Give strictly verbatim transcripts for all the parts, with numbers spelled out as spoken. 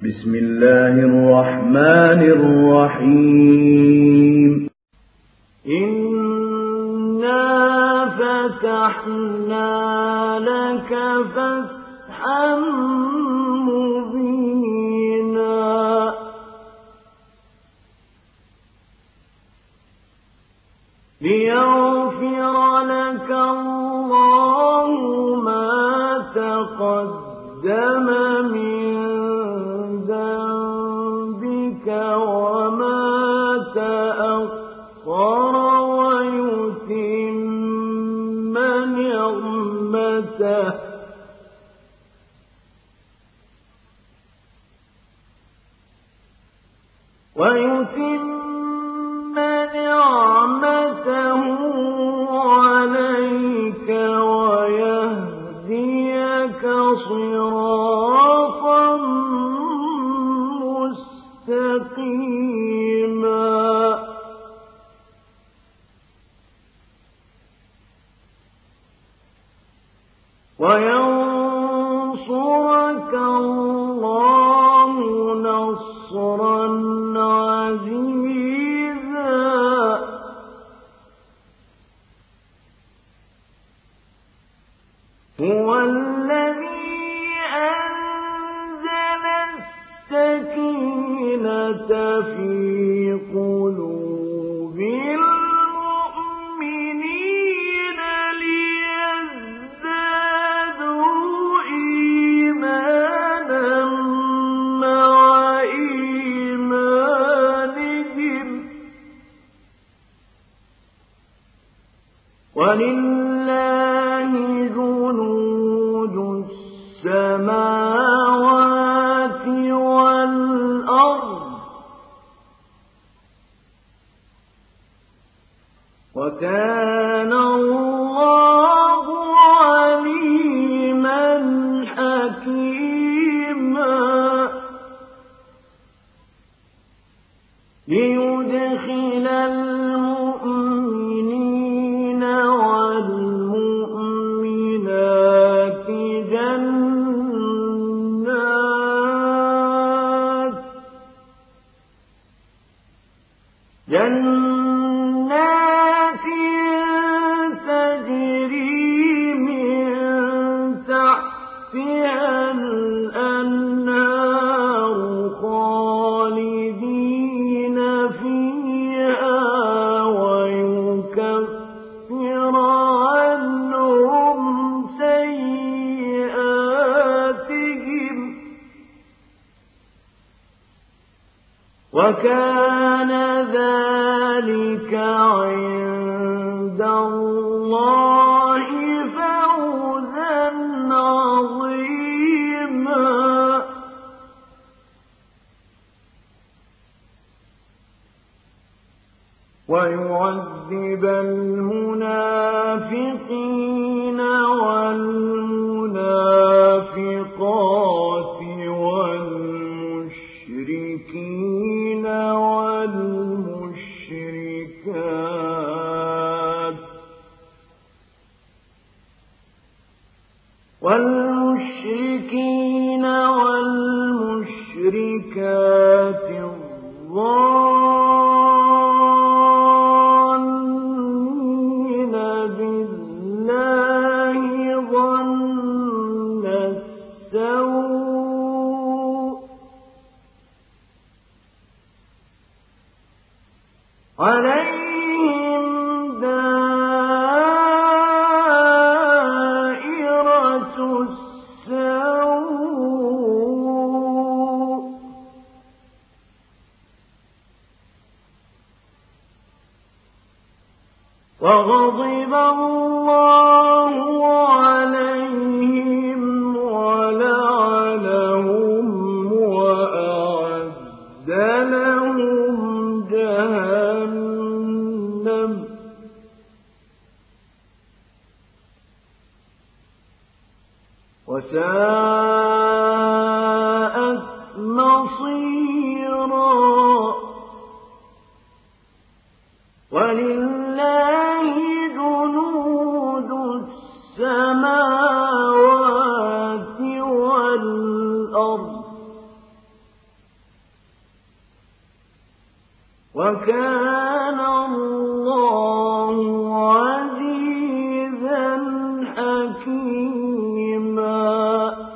بسم الله الرحمن الرحيم إنا فتحنا لك فتحا مبينا ليغفر لك الله ما تقدم من ذنبك وما تأخر ويتم نعمته ويتم نعمته عليك ويهديك صراطا مستقيما وينصرك الله نصرا عزيزا هو الذي أنزل السكينة في قلوب المؤمنين ليزدادوا إيمانا مع إيمانهم ولله جنود السماوات والأرض وكان الله عليما حكيما ليدخل المؤمنين والمؤمنات جنات جنات تجري من تحتها الأنهار خالدين فيها ويكفر عنهم سيئاتهم وكان ذلك عند الله فوزا عظيما ويعذب المنافقين والمنافقات والمشركين والمشركات والمشركين والمشركات الظانين بالله ظن السوء عليهم دائرة السوء وغضب الله عليهم ولعنهم وأعد لهم جهنم وساءت مصيرا ولله جنود السماوات والأرض وكان الله عزيزا حكيما.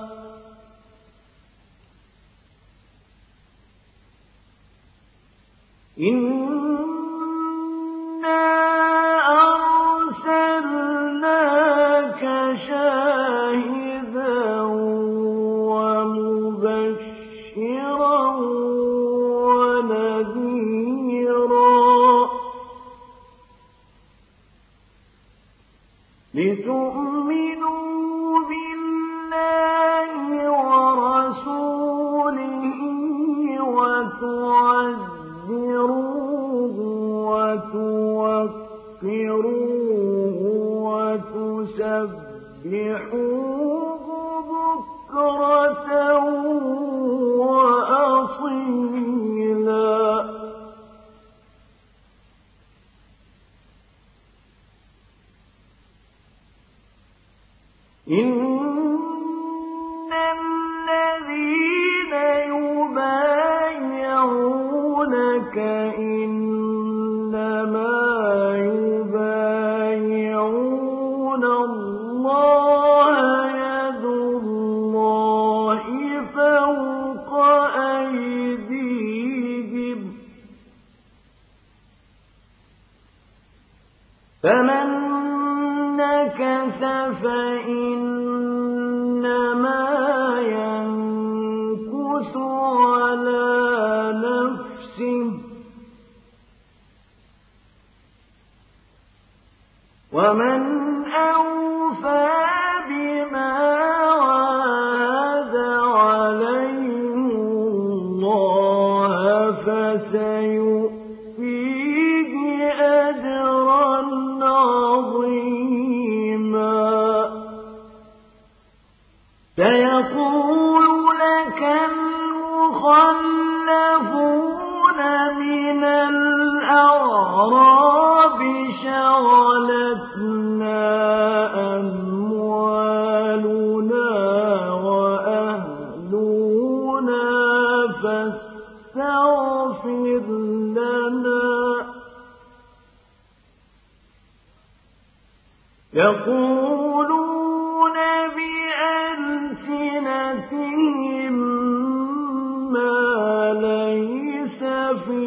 إنا أرسلناك شاهدا ومبشرا ونذيرا لتؤمنوا بالله ورسوله وتعزروه وتوقروه وتسبحوه بكرة وأصيلا. إن الذين يبايعونك إنما يبايعون الله يد الله فوق أيديهم فمن نكث فإنما ينكث على نفسه ومن أوفى بما عاهد عليه الله فسيؤتيه أجرا عظيما. سيقول لك المخلفون من الأعراب شغلتنا أموالنا وأهلنا فاستغفر لنا. يقولون بألسنتهم ما ليس في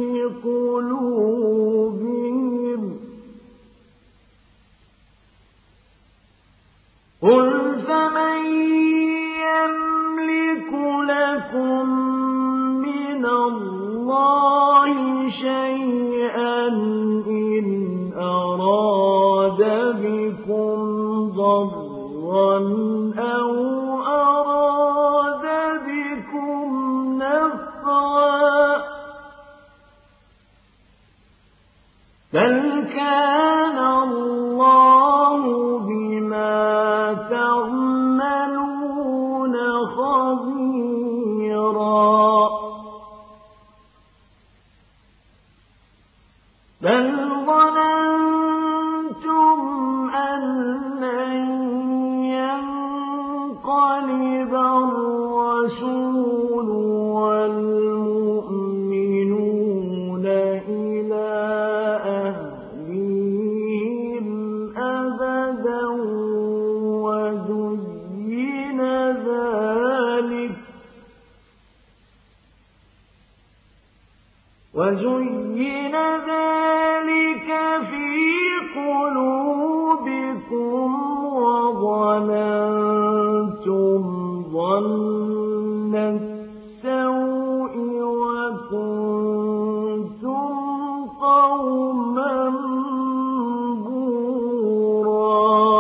قلوبهم قل فمن يملك لكم من الله شيئا إن أراد بكم ضرا أو أراد بكم نفعا بل كان الله بما تعملون خبيرا. بل ظننتم أن لن ينقلب الرسول والمؤمنون إلى أهليهم أبدا وزين ذلك وزين ذلك في قلوبكم وظننتم ظن السوء وكنتم قوما بورا.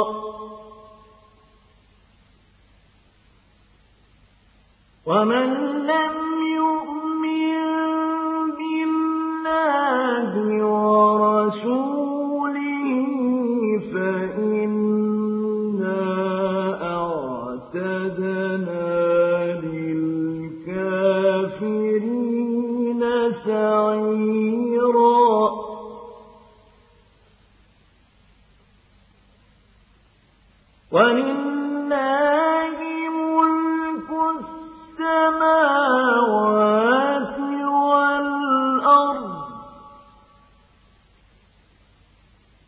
ومن لم يؤمن بالله ورسوله فإنا أعتدنا للكافرين سعيرا. ولله ملك السماوات والأرض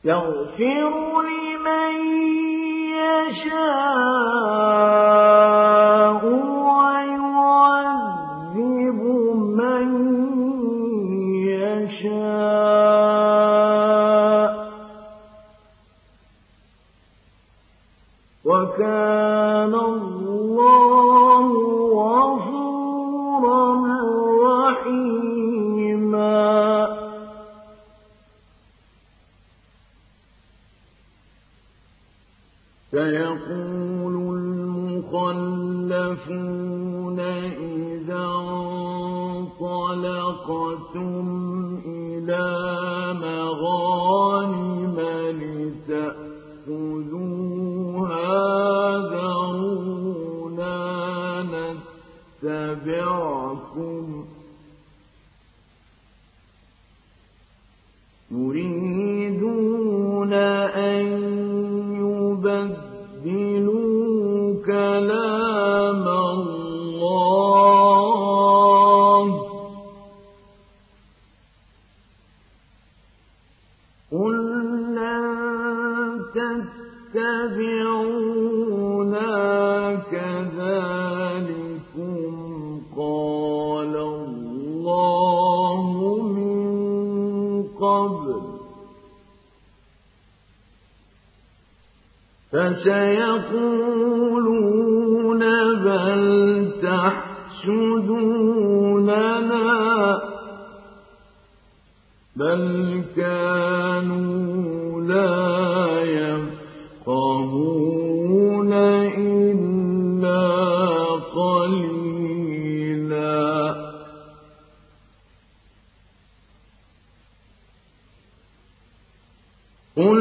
يغفر لمن يشاء ويعذب من يشاء وكان الله غفورا رحيما. سيقول المخلفون إذا انطلقتم إلى مغانم لتأخذوها ذرونا نتبعكم يريدون أن يبدلوا كلام الله قل لن تتبعونا كذلكم قال الله من قبل فسيقولون بل تحسدوننا بل كانوا لا يفقهون إلا قليلا. قل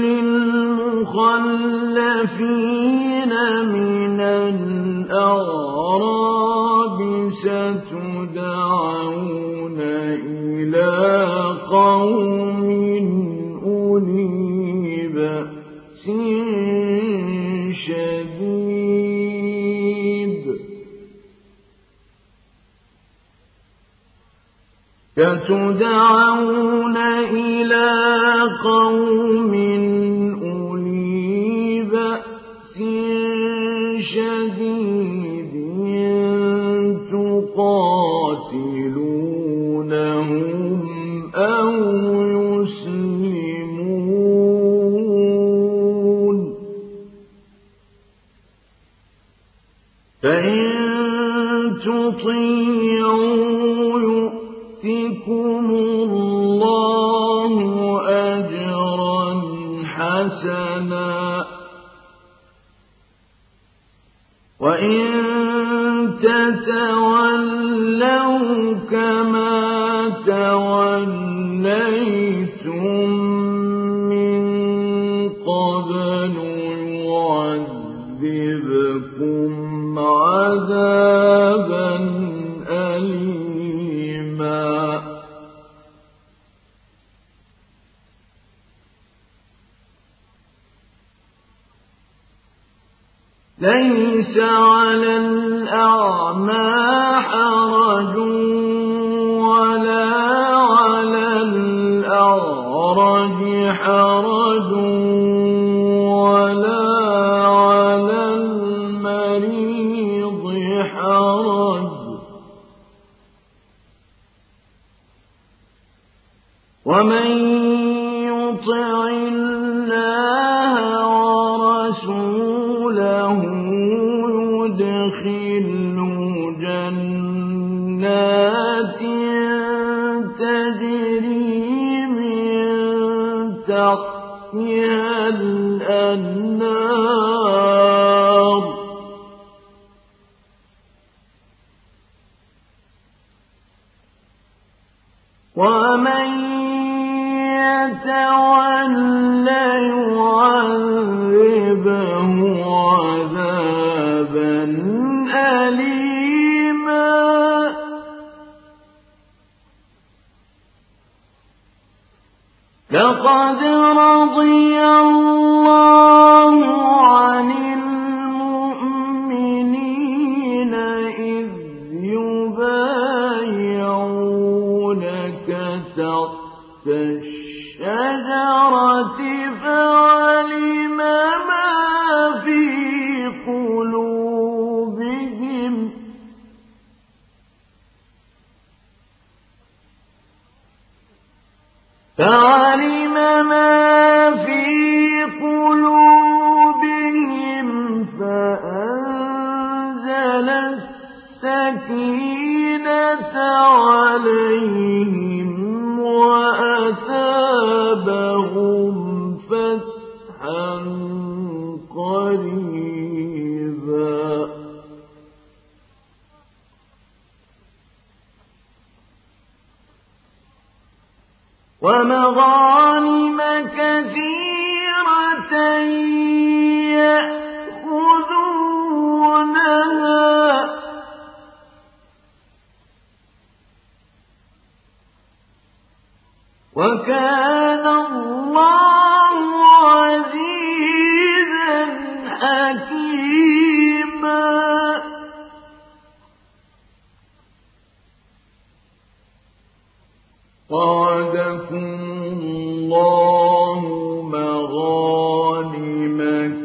للمخلفين من الأعراب ستدعون إلى قوم أولي بأس شديد ستدعون إلى قوم أولي بأس شديد تقاتلونهم أو يسلمون فإن تطيعوا يؤتكم الله أجرا حسنا وإن تتولوا كما توليتم من قبل يعذبكم عذابا أليما. ليس على الأعمى حرج ولا على الأعرج حرج ولا على المريض حرج ومن يطع الله ورسوله يدخله جنات تجري من تحتها الأنهار ومن يتولى يعذبه عذابا أليما. لقد رضي الله عن المؤمنين إذ يبايعونك تحت الشجرة فعلم ما في قلوبهم فأنزل السكينة عليهم وأثابهم فتحا قريبا ومغانم كثيرة يأخذونها وكان الله عزيزا حكيما وعدكم الله مغانم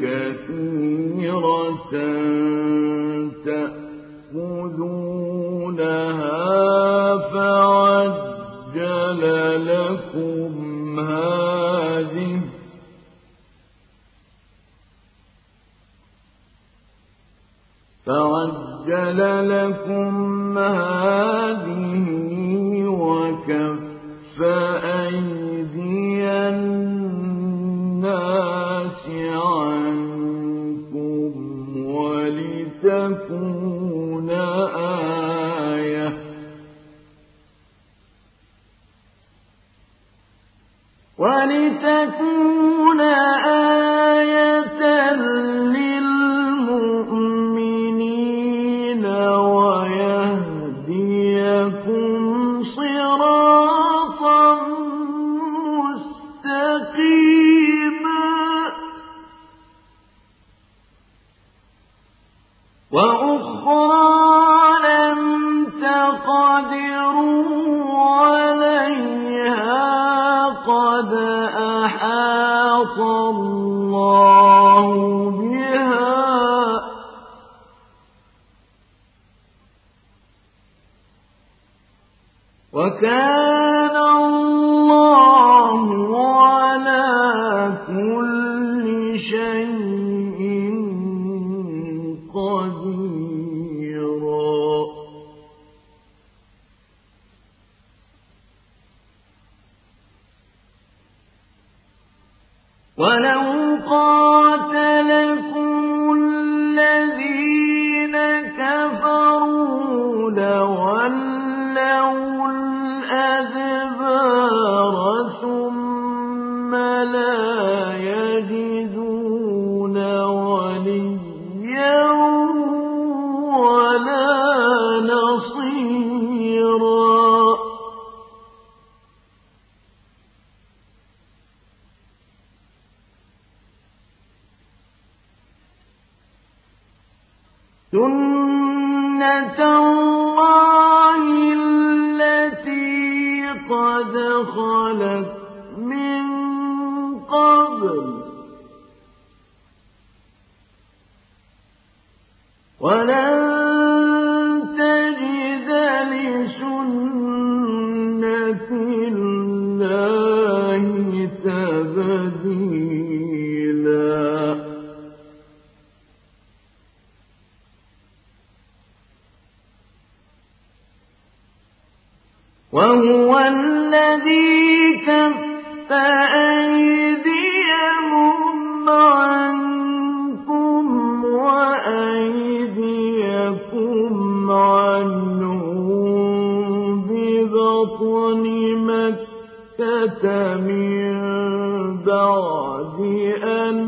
كثيرة تأخذونها فعجل لكم هذه فعجل لكم هذه وكف فأيدي الناس عنكم ولتكون آية ولتكون آية للمؤمنين ويهديكم صراطا مستقيما وأخرى لم تقدروا عليها قد أحاط الله بها وكان الله على كل شيء قديرا ولو قاتلكم الذين كفروا لولوا الأدبار ثم لا يجدون وليا ولا نصيرا سنة الله التي قد خلت من قبل ولن تجد لسنة الله تبديلا وهو الذي كف أيديهم عنكم وأيديكم عنهم ببطن مكة من بعد أن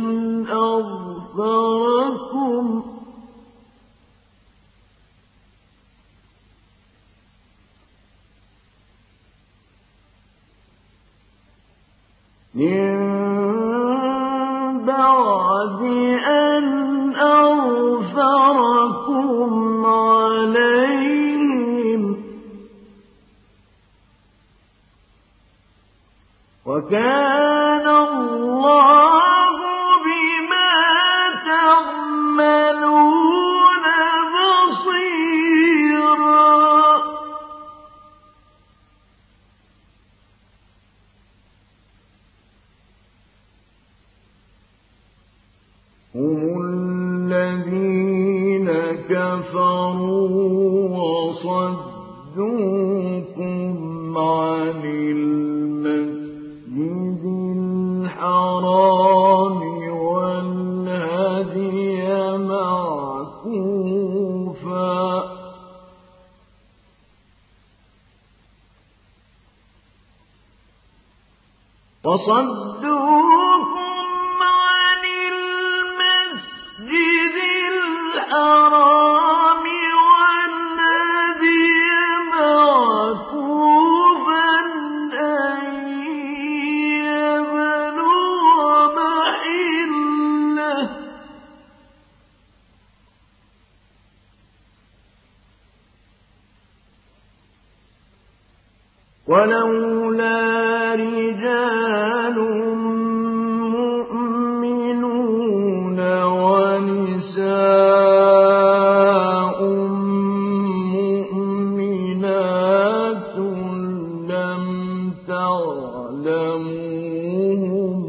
أظفركم من بعد أن أظفركم عليهم وكان الله بما تعملون بصيرا وَصَدُّوكُمْ عَنِ الْمَسْجِدِ الْحَرَامِ وَالْهَدْيَ مَعْكُوفًا وَصَدُّوكُمْ عَنِ الْمَسْجِدِ الْحَرَامِ وَالْهَدْيَ مَعْكُوفًا أَن يَبْلُغَ مَحِلَّهُ ۚ وَلَوْلَا رِجَالٌ مُّؤْمِنُونَ وَنِسَاءٌ مُّؤْمِنَاتٌ لَّمْ تَعْلَمُوهُمْ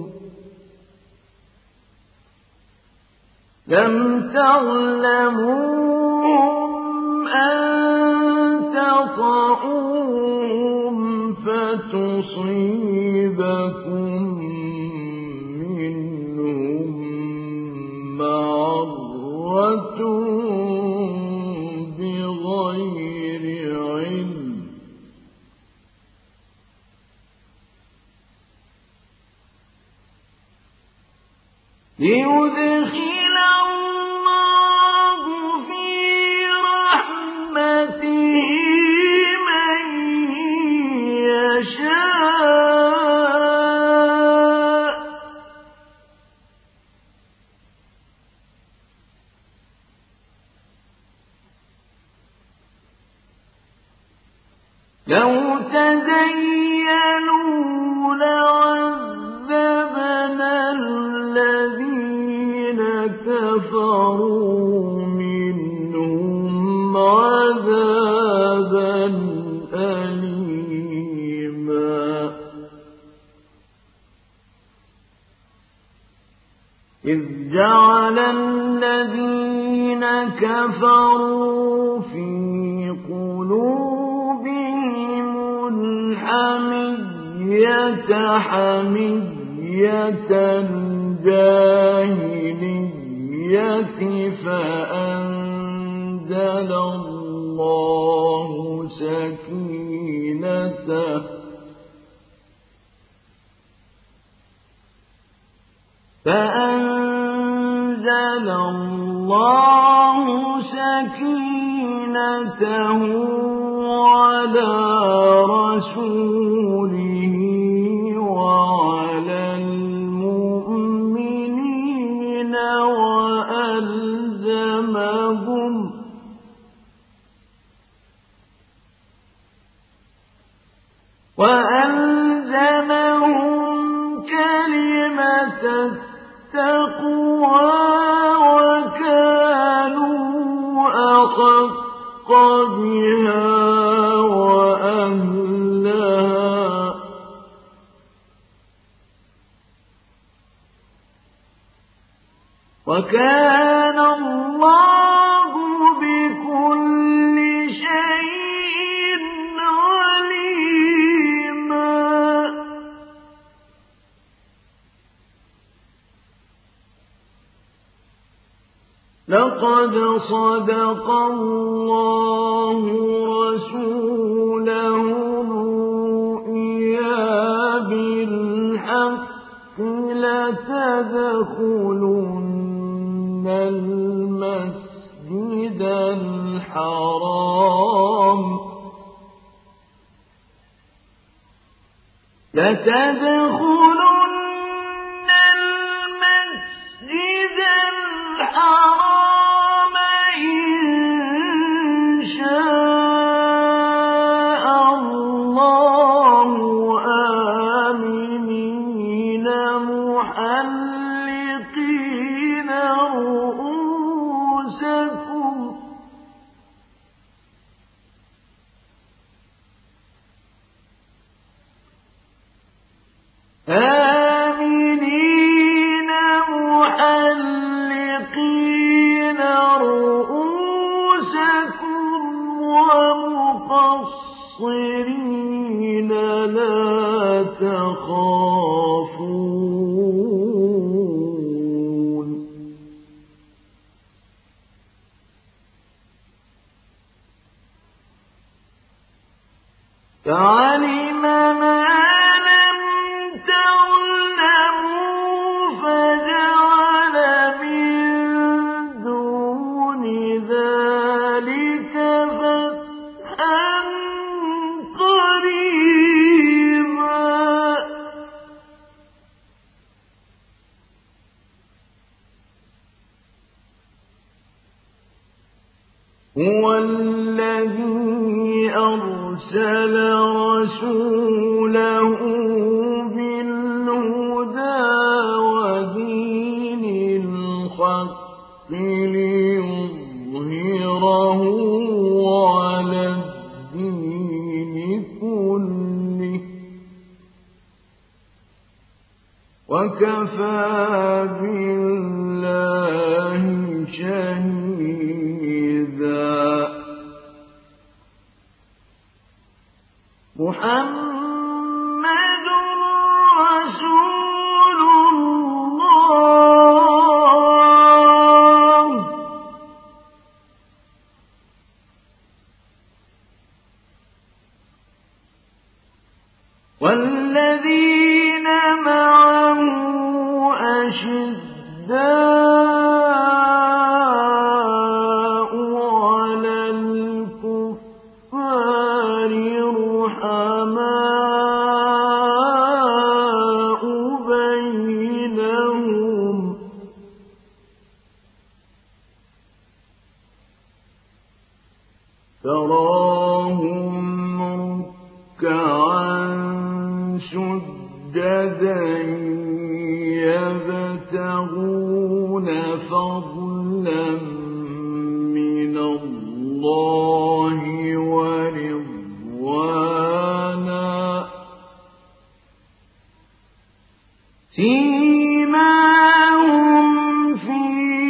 لَمْ تَعْلَمُوهُمْ أَن تَطَئُوهُمْ فَتُصِيبَكُم مِّنْهُم مَّعَرَّةٌ بِغَيْرِ عِلْمٍ ۖ لِيُدْخِلَ اللَّهُ فِي رَحْمَتِهِ مَن يَشَاءُ ۚ لَوْ تَزَيَّلُوا لَعَذَّبْنَا الَّذِينَ كَفَرُوا مِنْهُمْ عَذَابًا أَلِيمًا إِذْ جَعَلَ الَّذِينَ كَفَرُوا فِي قُلُوبِهِمُ الْحَمِيَّةَ حَمِيَّةَ الْجَاهِلِيَّةِ فَأَنزَلَ اللَّهُ سَكِينَتَهُ فَأَنزَلَ اللَّهُ سَكِينَتَهُ عَلَىٰ رَسُولِهِ وَعَلَى الْمُؤْمِنِينَ وَأَلْزَمَهُمْ وَأَلْزَمَهُمْ كَلِمَةَ التَّقْوَىٰ وَكَانُوا أَحَقَّ بِهَا وَأَهْلَهَا ۚ وَكَانَ اللَّهُ بِكُلِّ شَيْءٍ عَلِيمًا. لَقَدْ صَدَقَ اللَّهُ رَسُولَهُ الرُّؤْيَا بِالْحَقِّ لَتَدْخُلُنَّ الْمَسْجِدَ الْحَرَامَ لَتَدْخُلُنَّ الْمَسْجِدَ الْحَرَامَ إِن شَاءَ اللَّهُ آمِنِينَ مُحَلِّقِينَ رُءُوسَكُمْ آمِنِينَ مُحَلِّقِينَ رُءُوسَكُمْ وَمُقَصِّرِينَ مُبْصِرِينَ لَا تَخَافُونَ فَعَلِمَ مَا لَمْ تَعْلَمُوا فَجَعَلَ مِن دُونِ ذَلِكَ فَتْحًا قَرِيبًا هُوَ الَّذِي أَرْسَلَ رَسُولَهُ بِالْهُدَىٰ وَدِينِ الْحَقِّ لِيُظْهِرَهُ عَلَى الدِّينِ كُلِّهِ وَكَفَىٰ بِاللَّهِ شَهِيدًا مُحَمَّدٌ رَّسُولُ اللَّهِ وَالَّذِينَ مَعَهُ أَشِدَّاءُ عَلَى الْكُفَّارِ رُحَمَاءُ بَيْنَهُمْ تَرَاهُمْ رُكَّعًا سُجَّدًا يَبْتَغُونَ فَضْلًا مِّنَ اللَّهِ وَرِضْوَانًا سِيمَاهُمْ فِي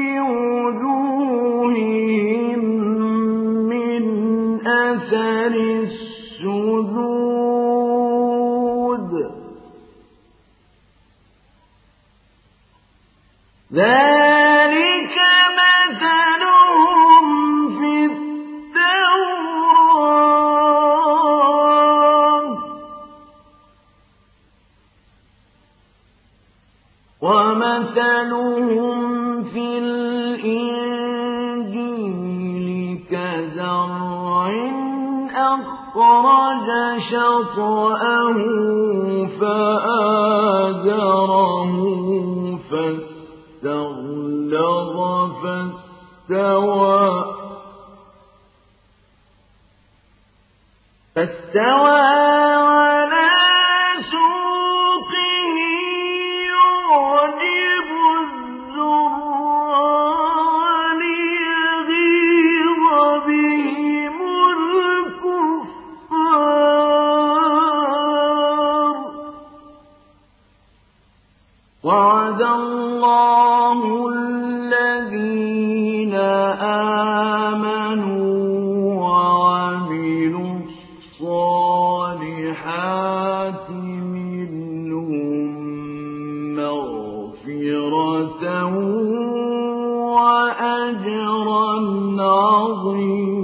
وُجُوهِهِم مِّنْ أَثَرِ السُّجُودِ ذَلِكَ مَثَلُهُمْ فِي التَّوْرَاةِ وَمَثَلُهُمْ فِي الْإِنجِيلِ كَزَرْعٍ أَخْرَجَ شَطْأَهُ فَآزَرَهُ فَاسْتَغْلَظَ فَاسْتَوَىٰ فَاسْتَوَىٰ عَلَىٰ سُوقِهِ يُعْجِبُ الزُّرَّاعَ لِيَغِيظَ بِهِمُ الْكُفَّارَ وَعَدَ اللَّهُ الَّذِينَ آمَنُوا وَعَمِلُوا الصَّالِحَاتِ مِنْهُم مَّغْفِرَةً وَأَجْرًا عَظِيمًا